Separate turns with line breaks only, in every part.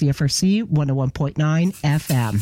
CFRC 101.9 FM.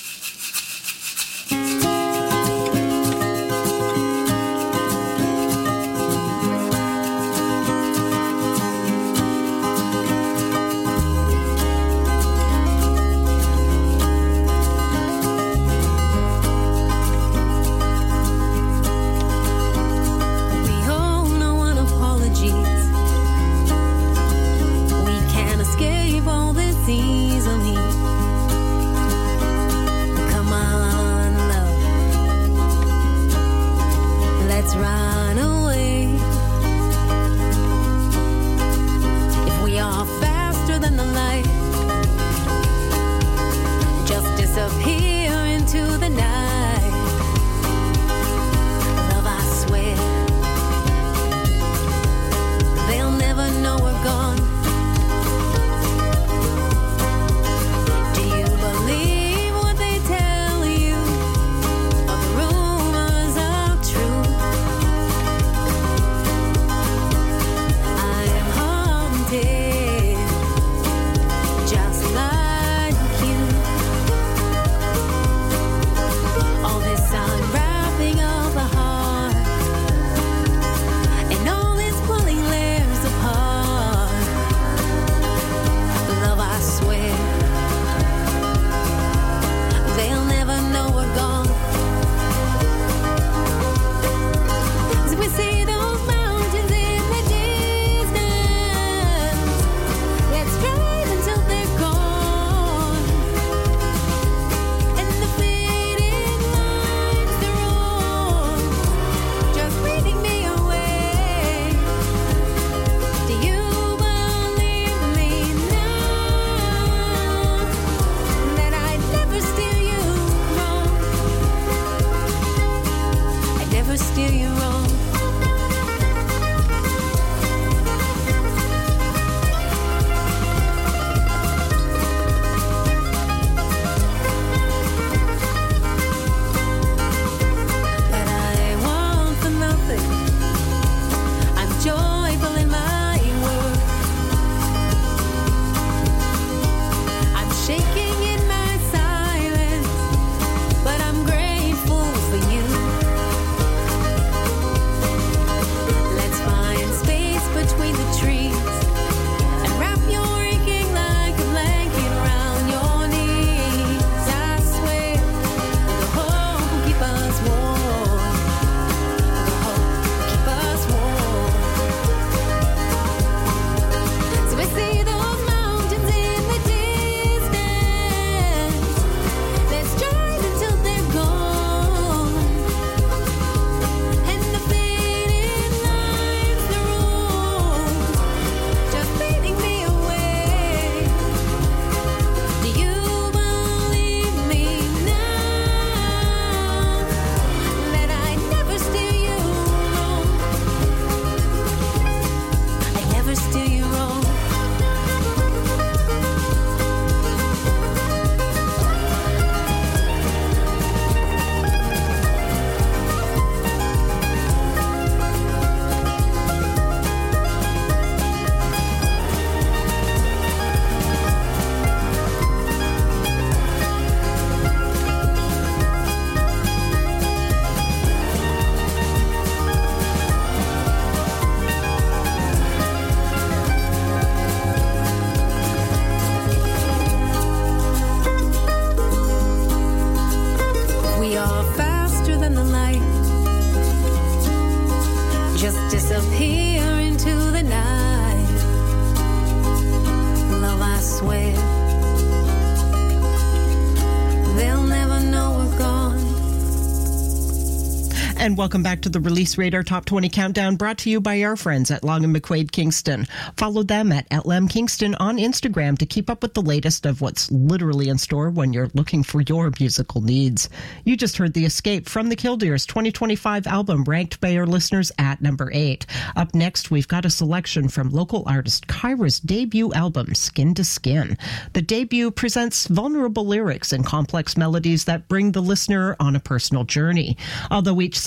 And welcome back to the Release Radar Top 20 Countdown, brought to you by our friends at Long & McQuaid Kingston. Follow them at LM Kingston on Instagram to keep up with the latest of what's literally in store when you're looking for your musical needs. You just heard The Escape from the Killdeers 2025 album, ranked by our listeners at number 8. Up next, we've got a selection from local artist Kyra's debut album, Skin to Skin. The debut presents vulnerable lyrics and complex melodies that bring the listener on a personal journey. Although each song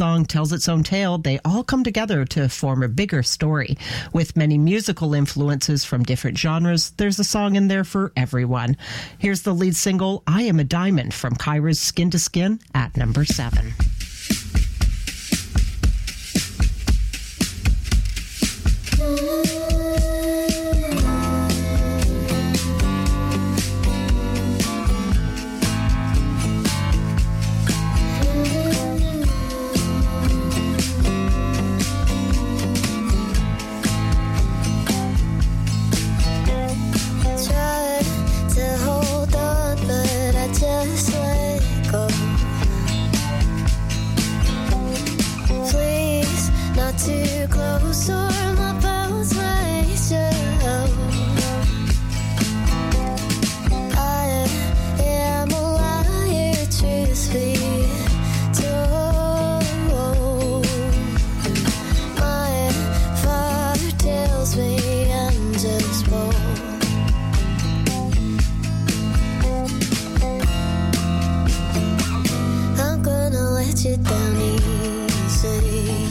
song tells its own tale, they all come together to form a bigger story. With many musical influences from different genres, there's a song in there for everyone. Here's the lead single, I Am a Diamond, from Kyra's Skin to Skin at number 7.
Too close or my bones might show. I am a liar, truth be told. My father tells me I'm just bold. I'm gonna let you down easy.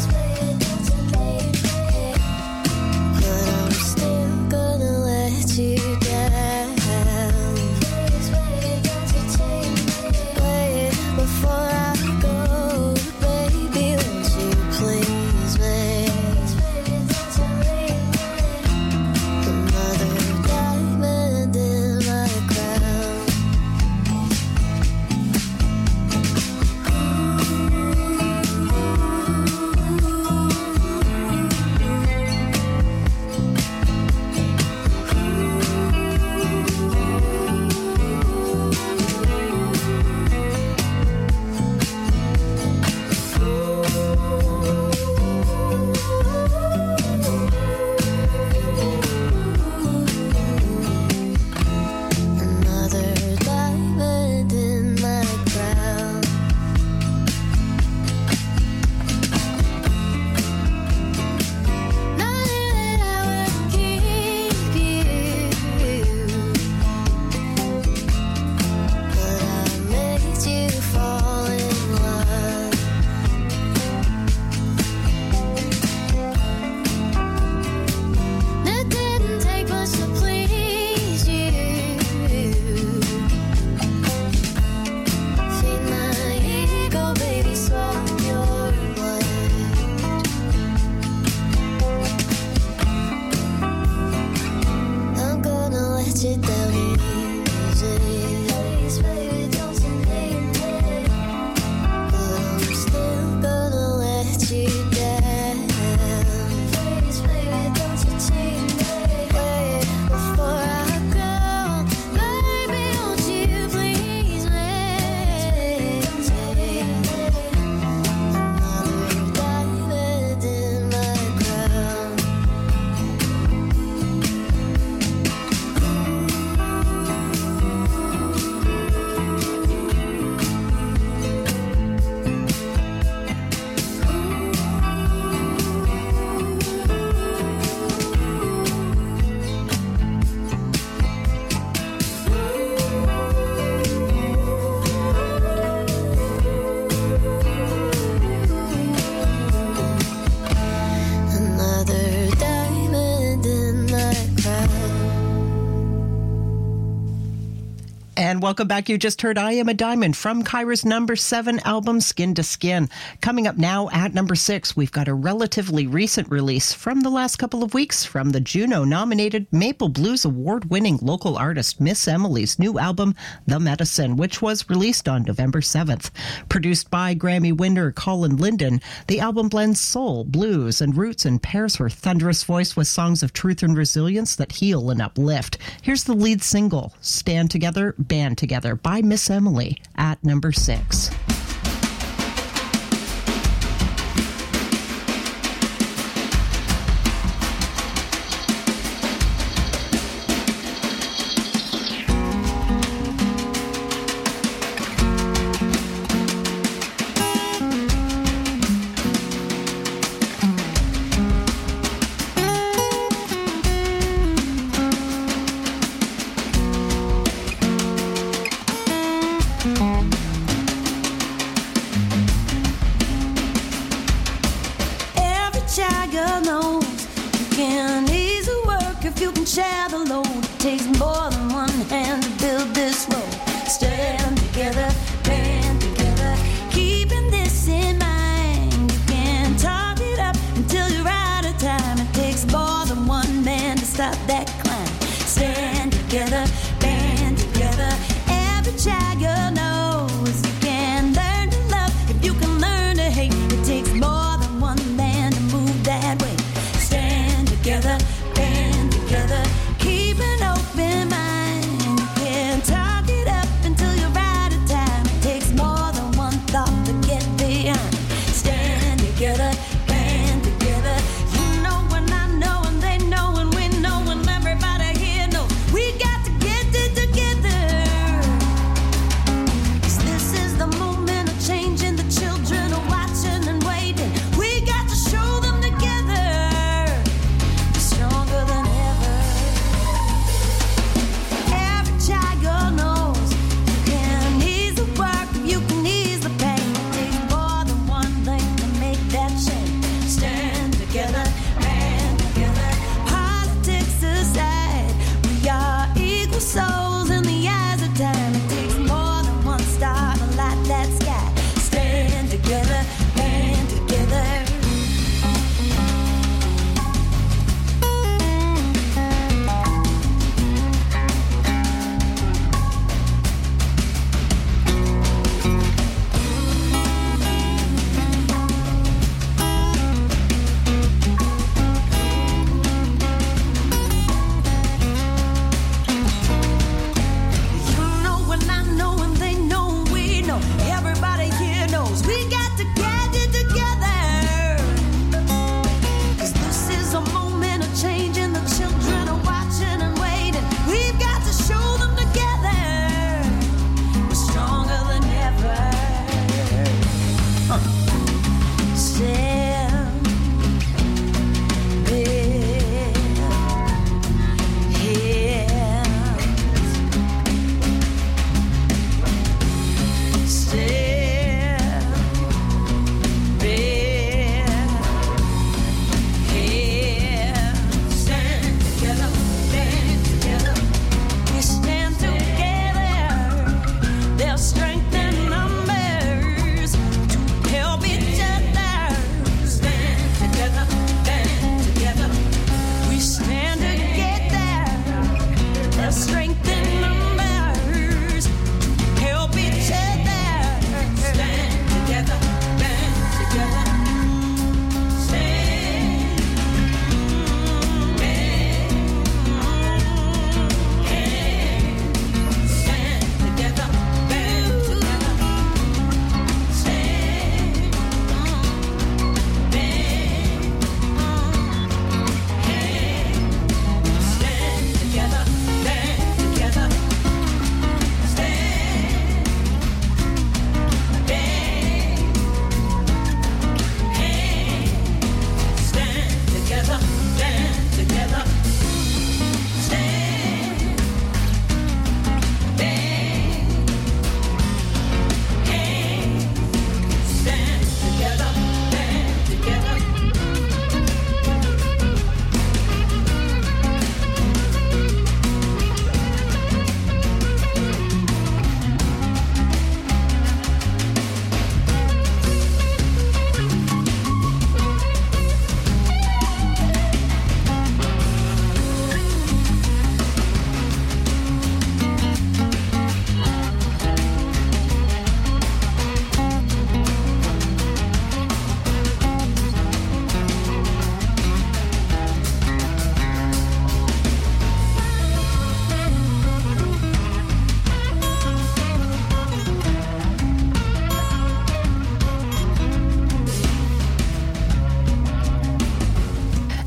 And welcome back. You just heard I Am a Diamond from Kyra's number 7 album, Skin to Skin. Coming up now at number 6, we've got a relatively recent release from the last couple of weeks from the Juno-nominated Maple Blues Award-winning local artist Miss Emily's new album, The Medicine, which was released on November 7th. Produced by Grammy winner Colin Linden, the album blends soul, blues, and roots and pairs her thunderous voice with songs of truth and resilience that heal and uplift. Here's the lead single, Stand Together, Band Together by Miss Emily at number 6.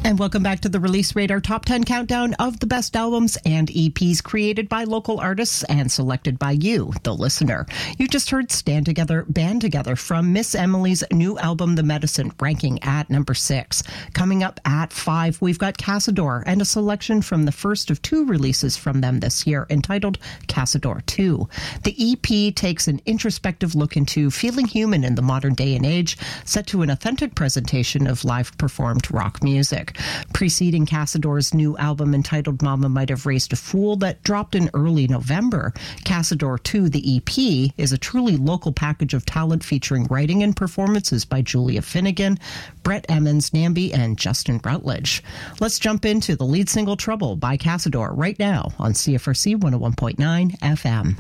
And welcome back to the Release Radar Top 10 Countdown of the best albums and EPs created by local artists and selected by you, the listener. You just heard Stand Together, Band Together from Miss Emily's new album, The Medicine, ranking at number 6. Coming up at 5, we've got Casador and a selection from the first of 2 releases from them this year entitled Casador 2. The EP takes an introspective look into feeling human in the modern day and age, set to an authentic presentation of live performed rock music. Preceding Casador's new album entitled Mama Might Have Raised a Fool that dropped in early November, Casador 2, the EP, is a truly local package of talent featuring writing and performances by Julia Finnegan, Brett Emmons, Nambi, and Justin Rutledge. Let's jump into the lead single Trouble by Casador right now on CFRC 101.9 FM.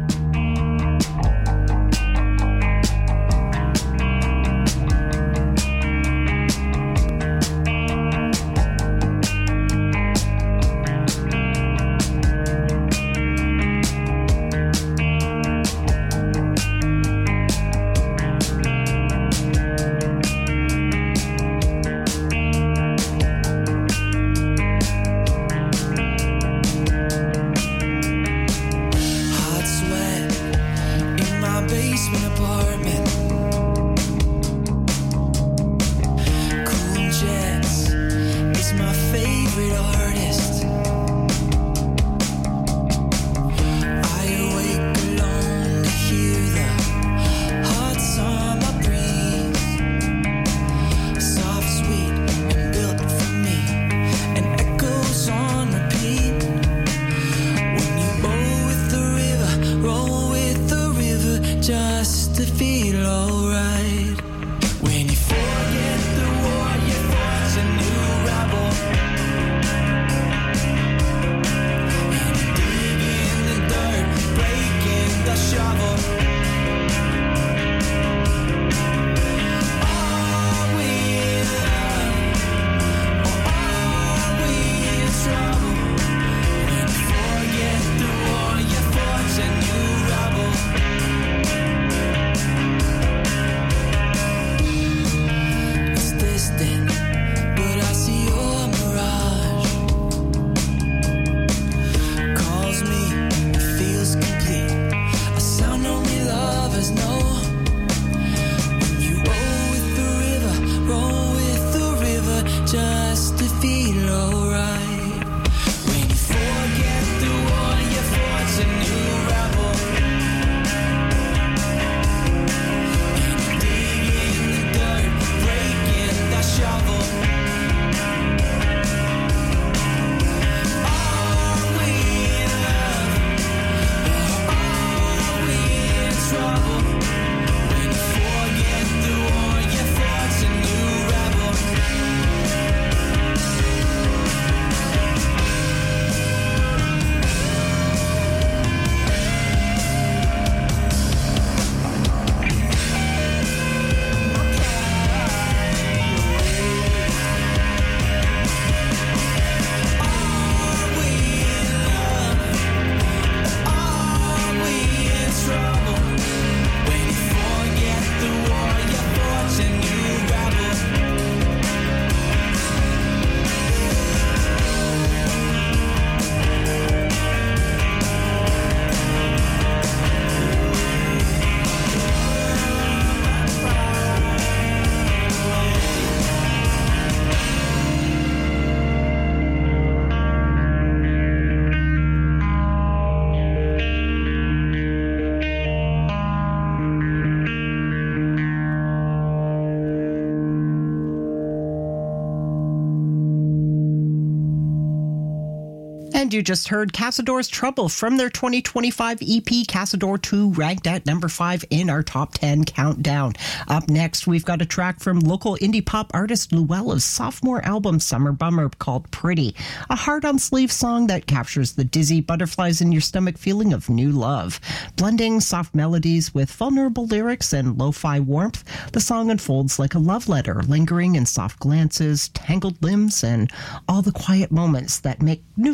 And you just heard Casador's Trouble from their 2025 EP, Casador 2, ranked at number 5 in our top 10 countdown. Up next, we've got a track from local indie pop artist Luella's sophomore album, Summer Bummer, called Pretty, a heart-on-sleeve song that captures the dizzy butterflies in your stomach feeling of new love. Blending soft melodies with vulnerable lyrics and lo-fi warmth, the song unfolds like a love letter, lingering in soft glances, tangled limbs, and all the quiet moments that make new love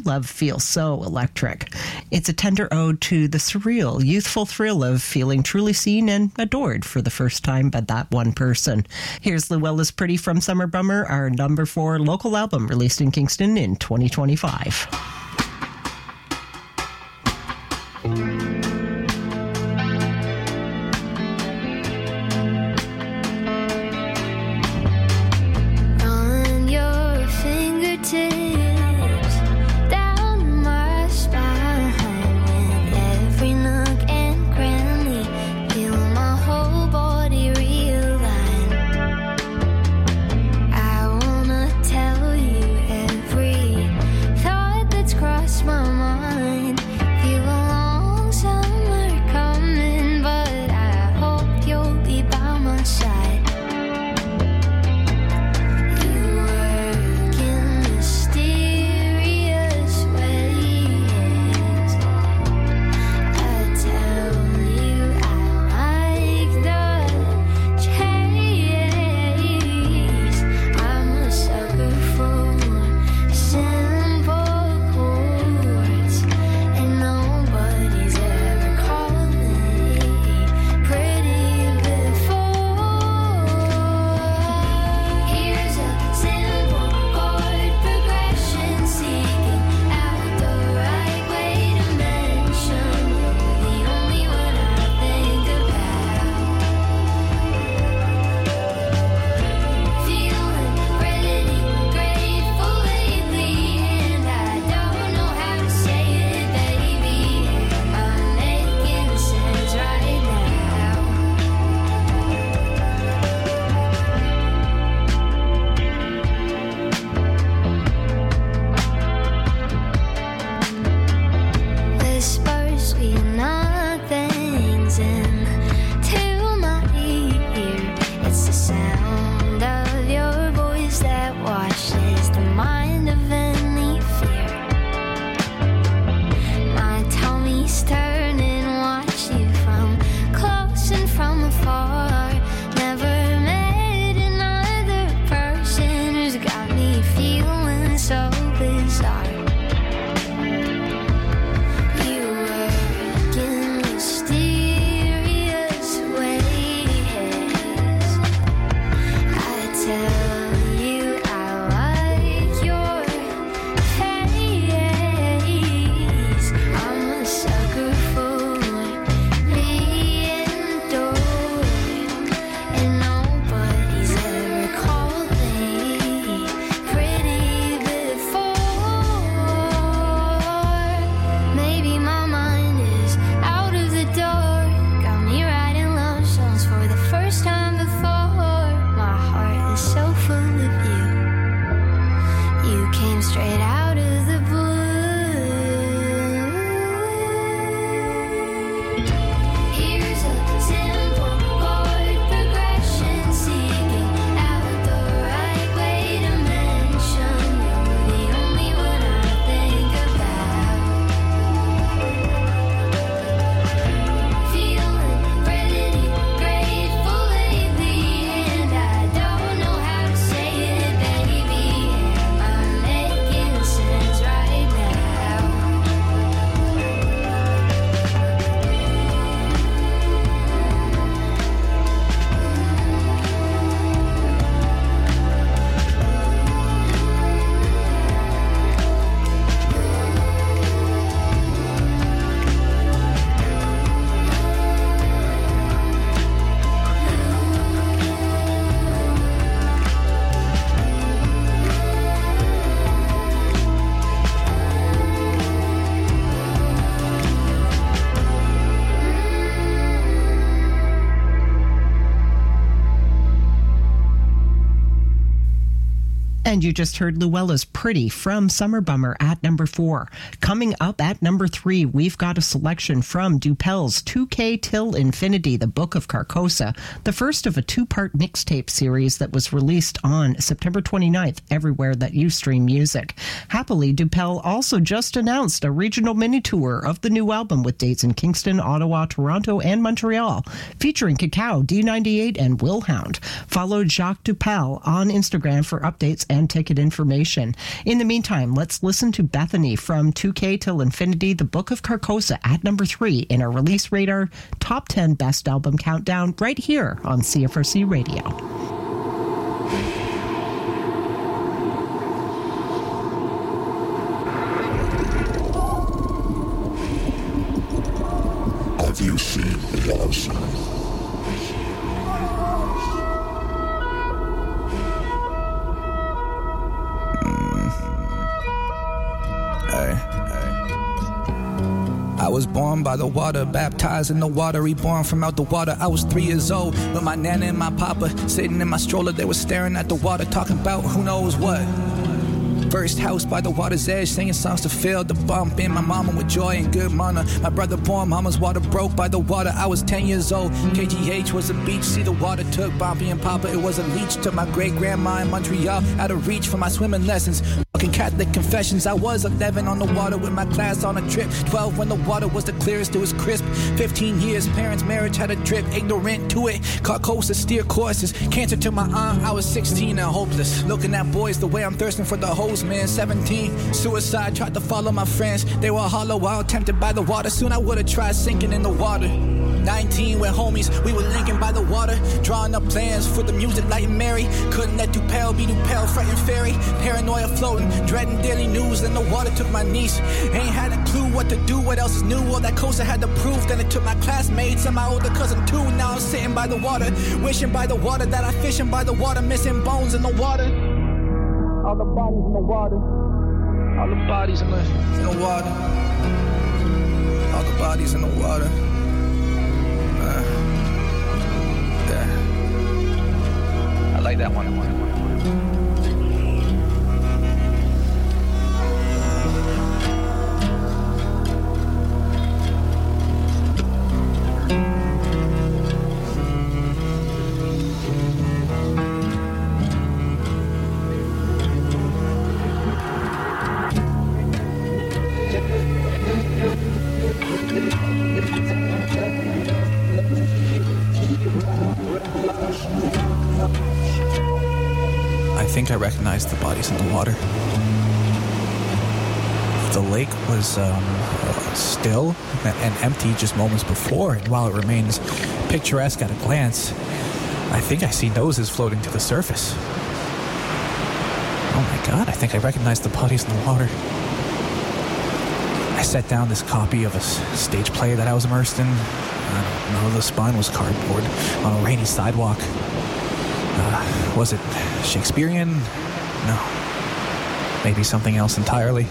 feel so electric. It's a tender ode to the surreal, youthful thrill of feeling truly seen and adored for the first time by that one person. Here's Luella's Pretty from Summer Bummer, our number 4 local album released in Kingston in 2025.
On your fingertips, down my spine, with every nook and cranny, feel my whole body realign. I wanna tell you every thought that's crossed my mind. Feel a long summer coming, but I hope you'll be by my side. You work in mysterious ways. I tell you I like the chase. I'm a sucker for simple chords, and nobody's ever called me pretty before. Here's a simple chord progression, seeking out the right way to mention. The only one I think about. Feeling pretty grateful lately, and I don't know how to say it, baby. Am I making sense right now? Whispers, we knock things into my ear. It's the sound of your voice that washes the mind of any fear. My tummy's turning, watch you from close and from afar. Never met another person who's got me feeling so bizarre. You work in mysterious ways. I tell you I like your face. I'm a sucker for being adored, and nobody's ever called me pretty before. Maybe my mind is out of the door, got me writing love songs for the first time before. My heart is so full of you. You came straight out of the blue. Here's a simple chord progression, seeking out the right way to mention. You're the only one I think about. Feeling pretty grateful lately, and I don't know how to say it, baby. Am I making sense right now?
And you just heard Luella's Pretty from Summer Bummer at number 4. Coming up at number 3, we've got a selection from Dupel's 2K Till Infinity, the Book of Carcosa, the first of a 2-part mixtape series that was released on September 29th everywhere that you stream music. Happily, Dupel also just announced a regional mini tour of the new album with dates in Kingston, Ottawa, Toronto, and Montreal, featuring Cacao, D98, and Willhound. Follow Jacques Dupel on Instagram for updates and and ticket information. In the meantime, let's listen to Bethany from 2K Till Infinity, The Book of Carcosa at number 3 in our Release Radar Top 10 Best Album Countdown right here on CFRC Radio.
Have you seen the yellow sign?
I was born by the water, baptized in the water, reborn from out the water. I was 3 years old with my nana and my papa sitting in my stroller. They were staring at the water, talking about who knows what. First house by the water's edge, singing songs to fill the bump in. My mama with joy and good manner. My brother born, mama's water broke by the water. I was 10 years old. KGH was a beach, see the water took Bombay and Papa. It was a leech to my great grandma in Montreal, out of reach for my swimming lessons. Fucking Catholic confessions. I was 11 on the water with my class on a trip. 12 when the water was the clearest, it was crisp. 15 years, parents' marriage had a drip. Ignorant to it, Carcosa steer courses. Cancer to my aunt, I was 16 and hopeless. Looking at boys the way I'm thirsting for the hose, man. 17, suicide, tried to follow my friends. They were hollow out, tempted by the water. Soon I would've tried sinking in the water. 19 with homies, we were linking by the water, drawing up plans for the music like Mary. Couldn't let Dupel be Dupel, fretting fairy. Paranoia floating, dreading daily news. Then the water took my niece. Ain't had a clue what to do, what else is new. All that Costa had to prove. Then it took my classmates and my older cousin too. Now I'm sitting by the water, wishing by the water that I fishing by the water, missing bones in the water. All the bodies in the water. All the bodies in the water. All the bodies in the water. I like that one. I think I recognized the bodies in the water. The lake was still and empty just moments before, and while it remains picturesque at a glance, I think I see noses floating to the surface. Oh my God, I think I recognized the bodies in the water. I set down this copy of a stage play that I was immersed in. I don't know, the spine was cardboard on a rainy sidewalk. Was it Shakespearean? No. Maybe something else entirely.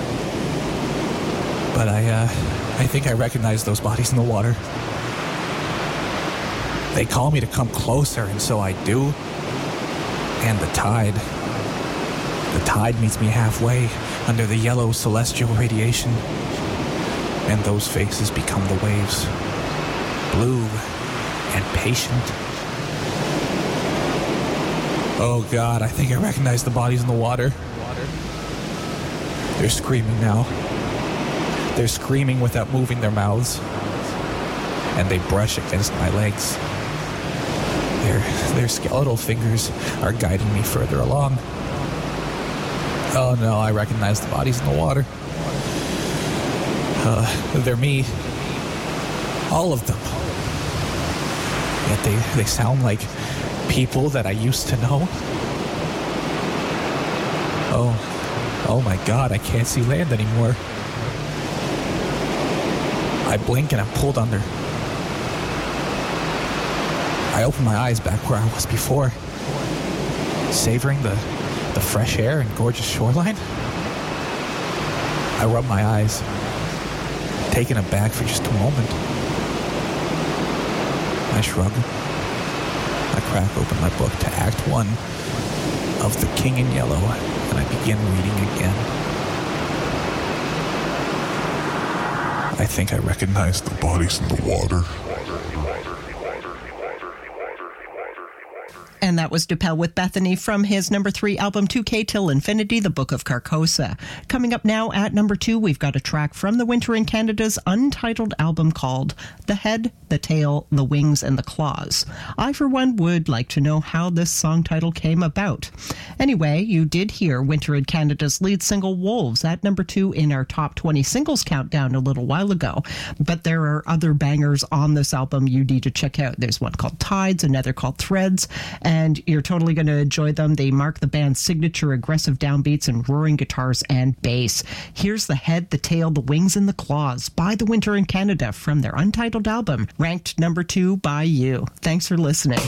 But I think I recognize those bodies in the water. They call me to come closer, and so I do. And the tide meets me halfway under the yellow celestial radiation. And those faces become the waves. Blue and patient. Oh God, I think I recognize the bodies in the water. They're screaming now. They're screaming without moving their mouths. And they brush against my legs. Their skeletal fingers are guiding me further along. Oh no, I recognize the bodies in the water. They're me. All of them. Yet they sound like people that I used to know. Oh my God, I can't see land anymore. I blink and I'm pulled under. I open my eyes back where I was before, savoring the fresh air and gorgeous shoreline. I rub my eyes, taken aback for just a moment. I shrug. I crack open my book to Act 1 of The King in Yellow, and I begin reading again. I think I recognize the bodies in the water.
And that was DePel with Bethany from his number 3 album 2K Till Infinity, The Book of Carcosa. Coming up now at number 2, we've got a track from the Winter in Canada's untitled album called The Head, the Tail, the Wings, and the Claws. I, for one, would like to know how this song title came about. Anyway, you did hear Winter in Canada's lead single Wolves at number 2 in our top 20 singles countdown a little while ago. But there are other bangers on this album you need to check out. There's one called Tides, another called Threads, and you're totally going to enjoy them. They mark the band's signature aggressive downbeats and roaring guitars and bass. Here's The Head, the Tail, the Wings, and the Claws by the Winter in Canada from their untitled album, ranked number 2 by you. Thanks for listening.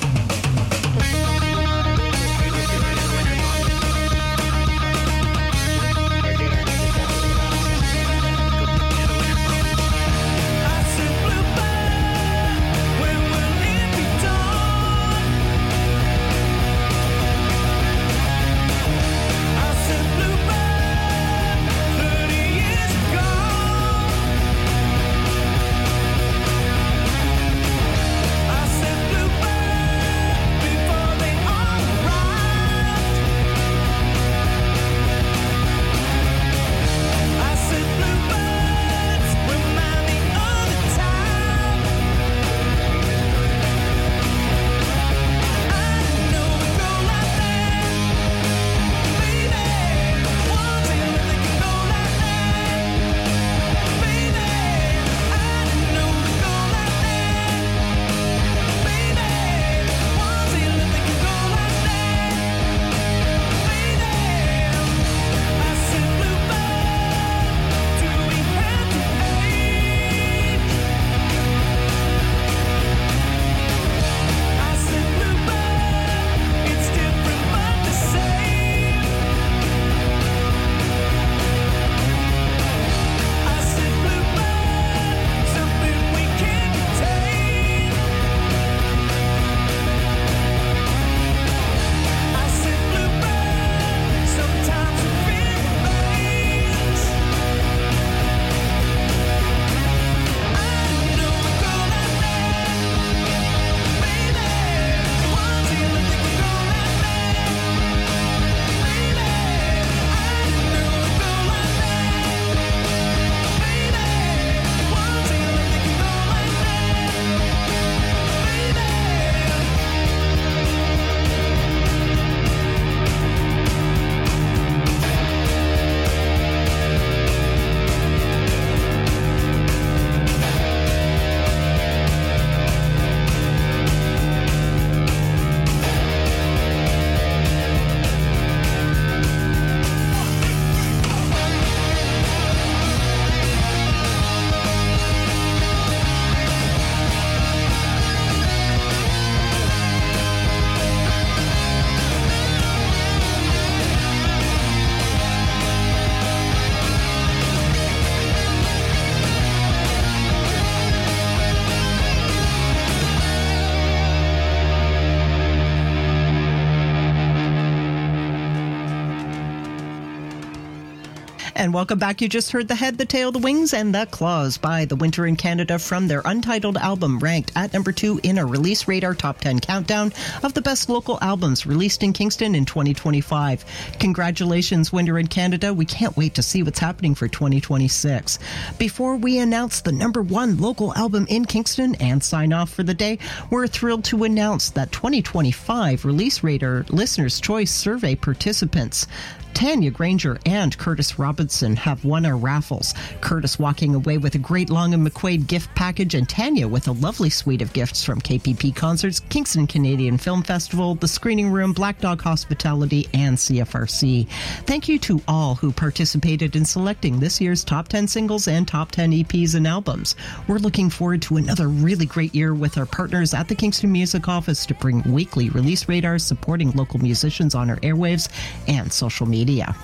And welcome back. You just heard The Head, the Tail, the Wings, and the Claws by the Winter in Canada from their untitled album, ranked at number 2 in a Release Radar Top 10 countdown of the best local albums released in Kingston in 2025. Congratulations, Winter in Canada. We can't wait to see what's happening for 2026. Before we announce the number 1 local album in Kingston and sign off for the day, we're thrilled to announce that 2025 Release Radar Listener's Choice Survey participants, Tanya Granger and Curtis Robinson, have won our raffles. Curtis walking away with a great Long and McQuaid gift package, and Tanya with a lovely suite of gifts from KPP Concerts, Kingston Canadian Film Festival, The Screening Room, Black Dog Hospitality, and CFRC. Thank you to all who participated in selecting this year's top 10 singles and top 10 EPs and albums. We're looking forward to another really great year with our partners at the Kingston Music Office to bring weekly release radars supporting local musicians on our airwaves and social media.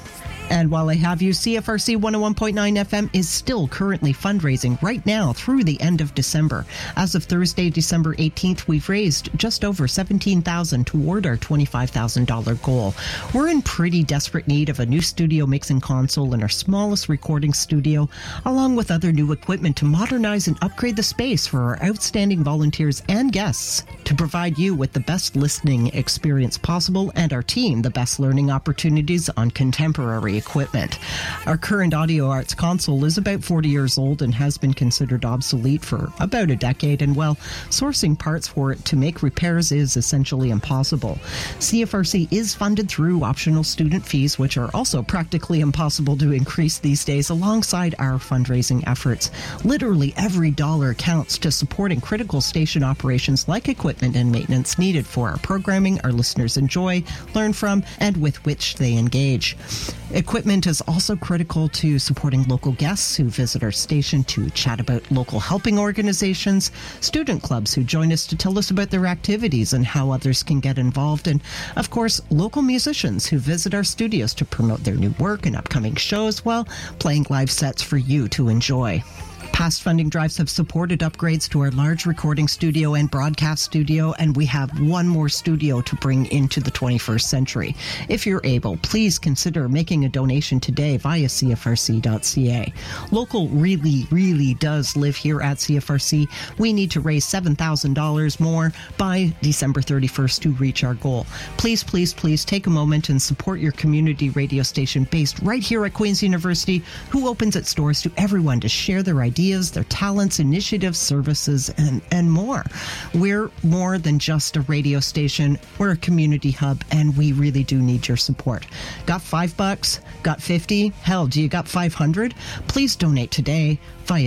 And while I have you, CFRC 101.9 FM is still currently fundraising right now through the end of December. As of Thursday, December 18th, we've raised just over $17,000 toward our $25,000 goal. We're in pretty desperate need of a new studio mixing console in our smallest recording studio, along with other new equipment to modernize and upgrade the space for our outstanding volunteers and guests to provide you with the best listening experience possible and our team the best learning opportunities on contemporary equipment. Our current Audio Arts console is about 40 years old and has been considered obsolete for about a decade, and well, sourcing parts for it to make repairs is essentially impossible. CFRC is funded through optional student fees, which are also practically impossible to increase these days, alongside our fundraising efforts. Literally every dollar counts to supporting critical station operations like equipment and maintenance needed for our programming our listeners enjoy, learn from, and with which they engage. Equipment is also critical to supporting local guests who visit our station to chat about local helping organizations, student clubs who join us to tell us about their activities and how others can get involved, and, of course, local musicians who visit our studios to promote their new work and upcoming shows while playing live sets for you to enjoy. Past funding drives have supported upgrades to our large recording studio and broadcast studio, and we have one more studio to bring into the 21st century. If you're able, please consider making a donation today via CFRC.ca. Local really does live here at CFRC. We need to raise $7,000 more by December 31st to reach our goal. Please take a moment and support your community radio station based right here at Queen's University, who opens its doors to everyone to share their ideas, their talents, initiatives, services, and more. We're more than just a radio station. We're a community hub, and we really do need your support. Got $5? Got 50? Hell, do you got 500? Please donate today via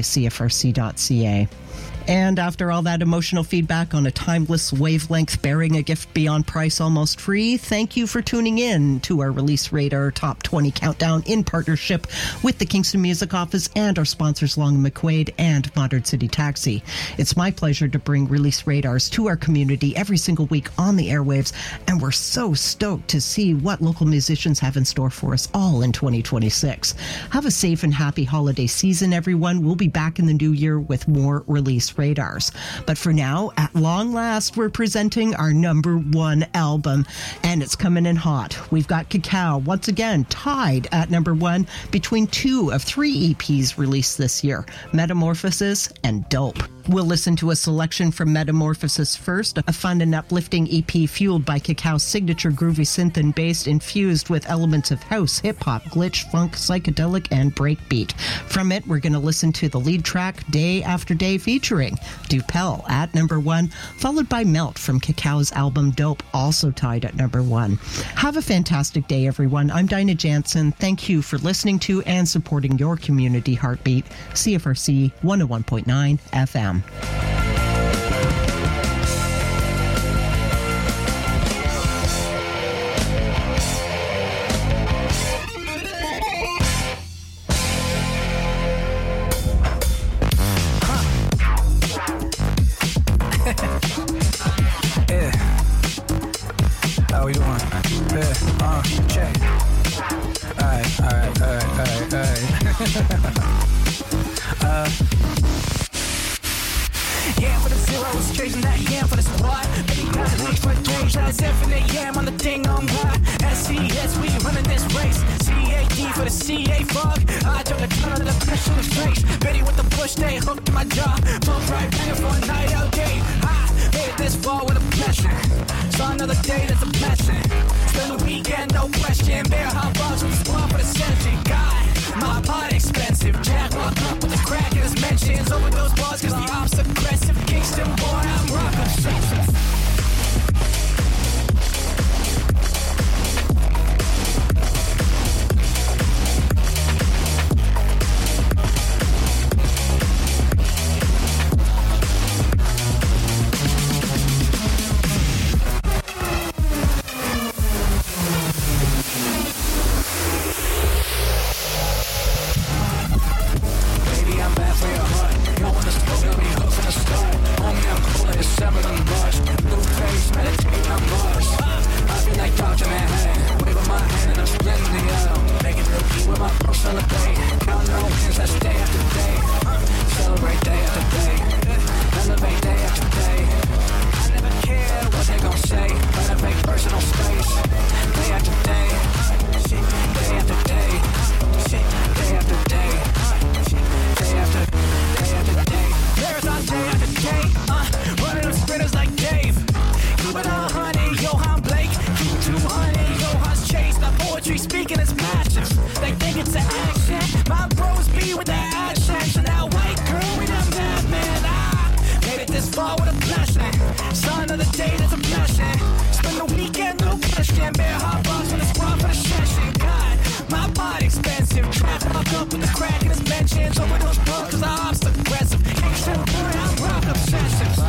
CFRC.ca. And after all that emotional feedback on a timeless wavelength bearing a gift beyond price, almost free, thank you for tuning in to our Release Radar Top 20 Countdown in partnership with the Kingston Music Office and our sponsors Long & McQuaid and Modern City Taxi. It's my pleasure to bring Release Radars to our community every single week on the airwaves, and we're so stoked to see what local musicians have in store for us all in 2026. Have a safe and happy holiday season, everyone. We'll be back in the new year with more Release Radars. But for now, at long last, we're presenting our #1 album, and it's coming in hot. We've got Cacao, once again, tied at #1 between 2 of 3 EPs released this year, Metamorphosis and Dope. We'll listen to a selection from Metamorphosis first, a fun and uplifting EP fueled by Cacao's signature groovy synth and bass infused with elements of house, hip-hop, glitch, funk, psychedelic, and breakbeat. From it, we're going to listen to the lead track, Day After Day, featuring Dupel at #1, followed by Melt from Cacao's album Dope, also tied at #1. Have a fantastic day, everyone. I'm Dinah Jansen. Thank you for listening to and supporting your community heartbeat, CFRC 101.9 FM.
Yeah. How we doing? Yeah. Check. Alright. Yeah, for the zeros, chasing that yam for the squad. Baby, got the reach for the gauge, that's infinite yam on the thing on God. SCS, we running this race. CAD for the CA fog. I took a ton of the pressure in his face. Betty with the push, they hooked to my jaw. Full right banger for a night out game. I made it this far with a passion. Saw another day, that's a blessing. Spend a weekend, no question. Bear hot balls with the squad for the synergy. God, my pot expensive. Jack walk up with the crack in his mentions. Over those bars, cause the ops aggressive. Kingston boy, I'm rock obsessive. Baby, I'm bad for your heart. No one is supposed to be hooked from the start. Homie, I'm cool as 7 on the bars. this far with a blessing. Sign of the day, that's a blessing. Spend the weekend, no question. Bare hot box with a squad for the session. God, my body expensive. Trap fuck up with the crack in his mentions. Over those books, cause I'm so aggressive. Ain't shit boy, I'm rock obsessive.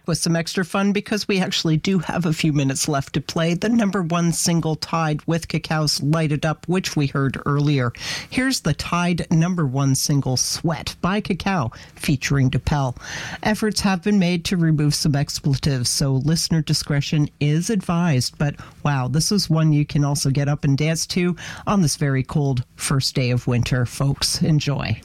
back with some extra fun because we actually do have a few minutes left to play. The number one single tied with Cacao's Light It Up, which we heard earlier. Here's the tied number one single, Sweat, by Cacao, featuring DePel. Efforts have been made to remove some expletives, so listener discretion is advised. But wow, this is one you can also get up and dance to on this very cold first day of winter, folks. Enjoy.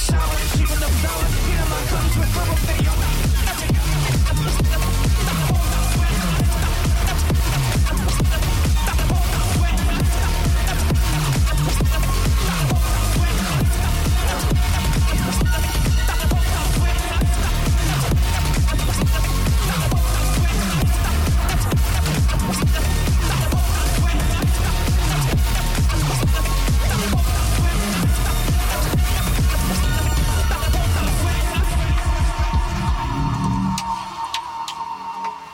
Keep in the flow, heat 'em up, come to a global thing.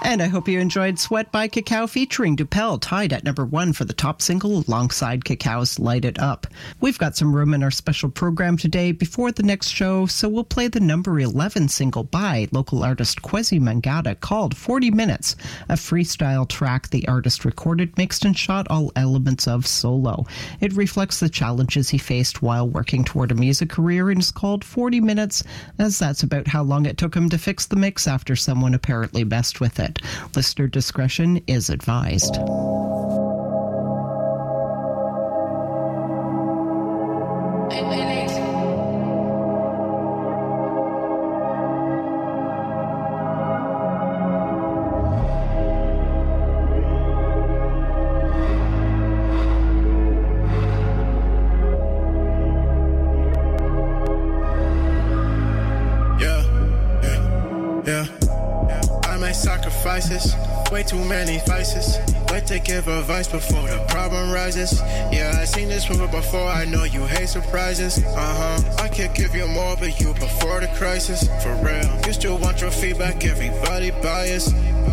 And I hope you enjoyed Sweat by Cacao featuring Dupel, tied at number 1 for the top single alongside Cacao's Light It Up. We've got some room in our special program today before the next show, so we'll play the number 11 single by local artist Kwesi Mangata called 40 Minutes, a freestyle track the artist recorded, mixed and shot all elements of solo. It reflects the challenges he faced while working toward a music career and is called 40 Minutes, as that's about how long it took him to fix the mix after someone apparently messed with it. Listener discretion is advised.
Way too many vices. Wait to give advice before the problem rises. Yeah, I seen this movie before. I know you hate surprises. I could give you more, but you prefer the crisis. For real, you still want your feedback. Everybody biased.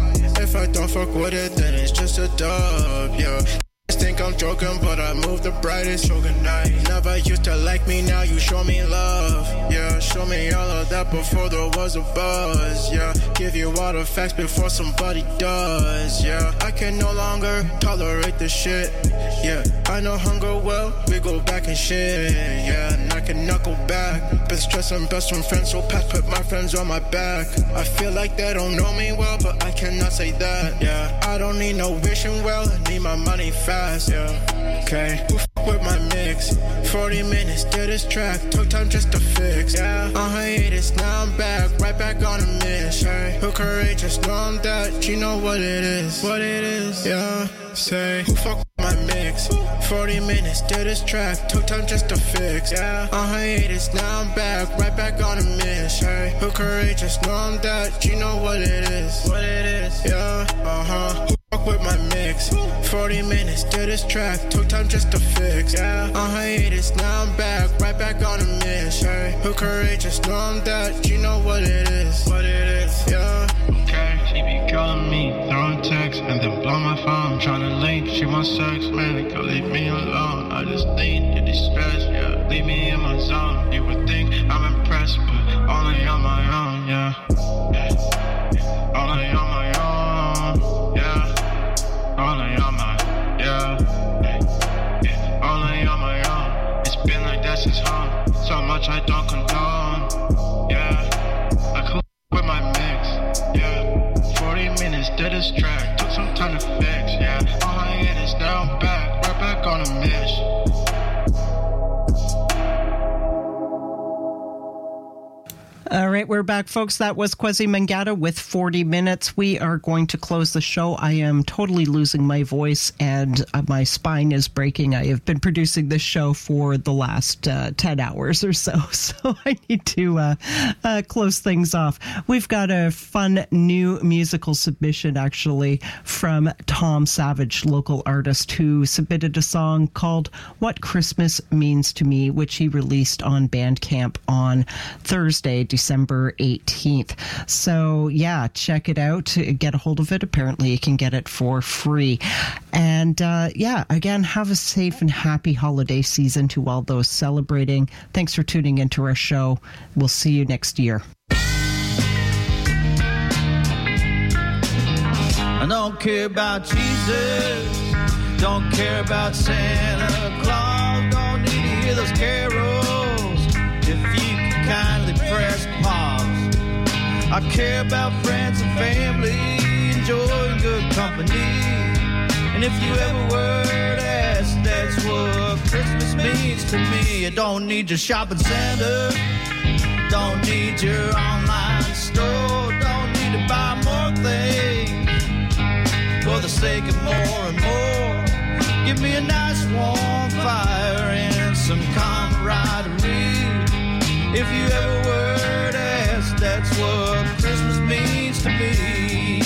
If I don't fuck with it, then it's just a dub. Yeah. Think I'm joking, but I move the brightest. Never used to like me, now you show me love. Yeah, show me all of that before there was a buzz. Yeah, give you all the facts before somebody does. Yeah, I can no longer tolerate this shit. Yeah, I know hunger well, we go back and shit. Yeah, and I can knuckle back. Been stressing best from friends, so past put my friends on my back. I feel like they don't know me well, but I cannot say that. Yeah, I don't need no wishing well, I need my money fast. Yeah, okay. Who f with my mix? 40 minutes to this track, took time just to fix. Yeah, on hiatus, now I'm back, right back on a mission. Who courageous, know I'm that, you know what it is. What it is, yeah. Say, who fuck with my mix? 40 minutes to this track, took time just to fix. Yeah, on hiatus, now I'm back, right back on a mission. Who courageous, know I'm that, you know what it is. What it is, yeah, with my mix. 40 minutes to this track, took time just to fix. Yeah, on hiatus, now I'm back, right back on a mission. Who courageous, know I'm that, you know what it is. What it is, yeah. Okay, she be calling me, throwing texts, and then blow my phone. Tryna link, she wants sex, man, go leave me alone. I just need to distress, yeah, leave me in my zone. You would think I'm impressed, but only on my own, yeah. Only on my own, yeah. Only on my, yeah. Only on my own. It's been like that since home. So much I don't condone, yeah. Like who with my mix, yeah. 40 minutes to this track, took some time to fix, yeah. All I get is now I'm back, right back on a mission.
All right, we're back, folks. That was Kwesi Mangata with 40 Minutes. We are going to close the show. I am totally losing my voice and my spine is breaking. I have been producing this show for the last 10 hours or so, so I need to close things off. We've got a fun new musical submission, actually, from Tom Savage, local artist, who submitted a song called What Christmas Means to Me, which he released on Bandcamp on Thursday, December 18th. So yeah, check it out, get a hold of it. Apparently you can get it for free. And yeah, again, have a safe and happy holiday season to all those celebrating. Thanks for tuning into our show. We'll see you next year.
I don't care about Jesus, don't care about Santa Claus, don't need to hear those carols if you can kindly press pause. I care about friends and family, enjoying good company, and if you ever were to ask, that's what Christmas means to me. I don't need your shopping center, don't need your online store, don't need to buy more things for the sake of more and more. Give me a nice warm fire and some camaraderie. If you ever were to ask, that's what Christmas means to me.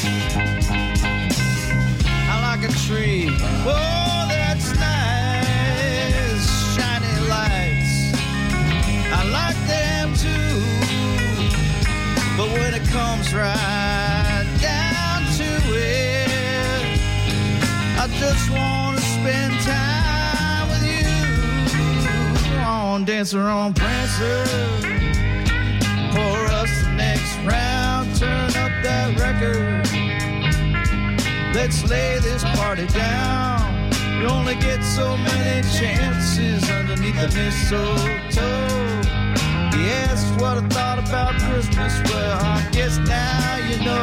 I like a tree, oh that's nice, shiny lights, I like them too. But when it comes right down to it. I just want to spend time with you. On Dancer, on Prancer. For us the next round, turn up that record. Let's lay this party down. You only get so many chances underneath the mistletoe. He asked what I thought about Christmas. Well, I guess now you know.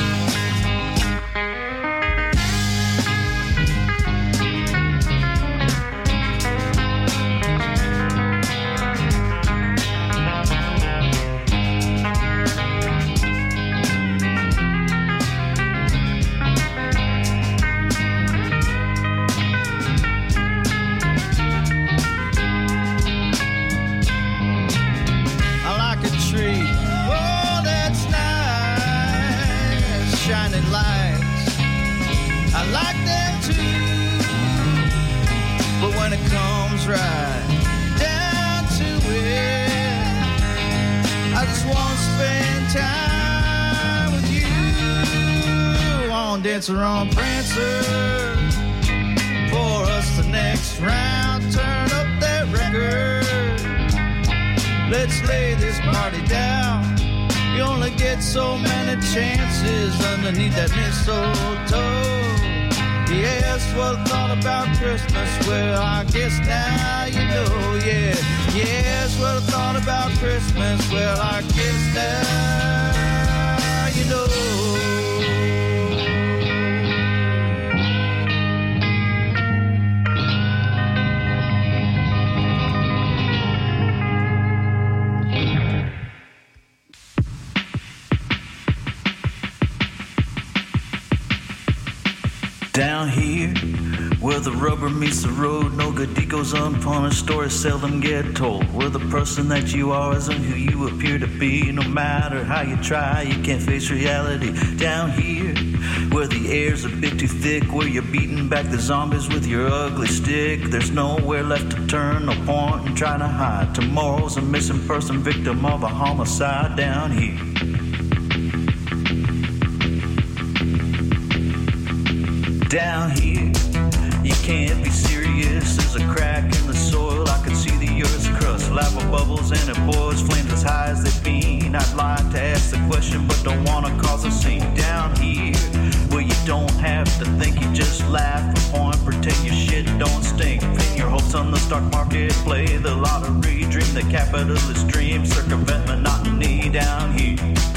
When it comes right down to it, I just want to spend time with you. On Dancer, on Prancer. For us the next round, turn up that record. Let's lay this party down. You only get so many chances underneath that mistletoe. He asked what I thought about Christmas. Well, I guess now you know, yeah. He asked what I thought about Christmas. Well, I guess now you know.
Down here, where the rubber meets the road, no good deed goes unpunished, stories seldom get told. Where the person that you are isn't who you appear to be. No matter how you try, you can't face reality. Down here, where the air's a bit too thick, where you're beating back the zombies with your ugly stick. There's nowhere left to turn, no point in trying to hide. Tomorrow's a missing person, victim of a homicide. Down here. Down here, you can't be serious. There's a crack in the soil, I can see the earth's crust. Lava bubbles and it boils, flames as high as they've been. I'd like to ask the question, but don't want to cause a scene. Down here, where you don't have to think, you just laugh and point, pretend your shit don't stink. Pin your hopes on the stock market, play the lottery, dream the capitalist dream, circumvent monotony. Down here.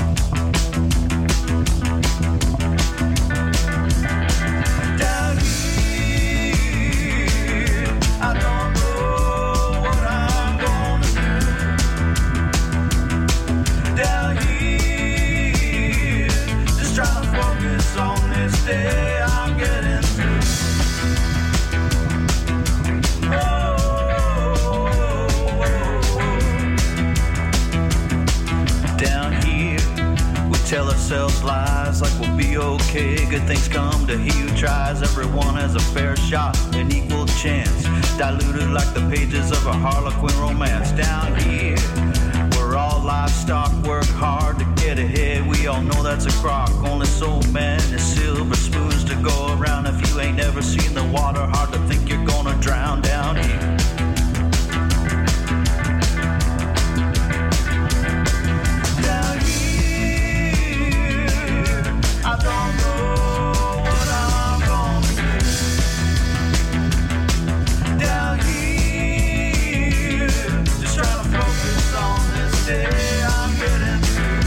Tell ourselves lies like we'll be okay. Good things come to he who tries. Everyone has a fair shot, an equal chance. Diluted like the pages of a Harlequin romance. Down here, where all livestock work hard to get ahead. We all know that's a crock. Only so many silver spoons to go around. If you ain't never seen the water, hard to think you're gonna drown. Down here. I don't know what I'm gonna do. Down here, just trying to focus on this day I'm getting through.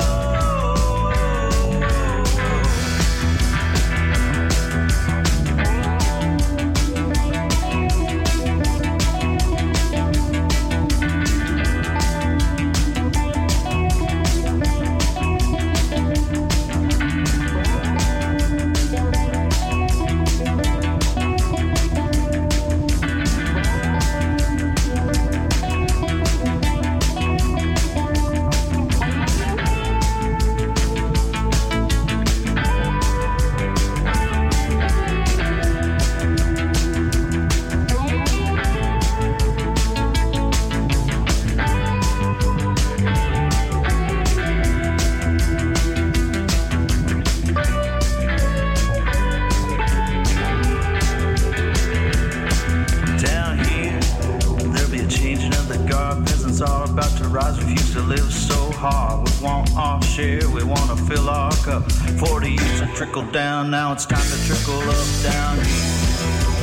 Oh, oh, oh, oh. refuse to live so hard. We want our share, we want to fill our cup. 40 years to trickle down, now it's time to trickle up down here.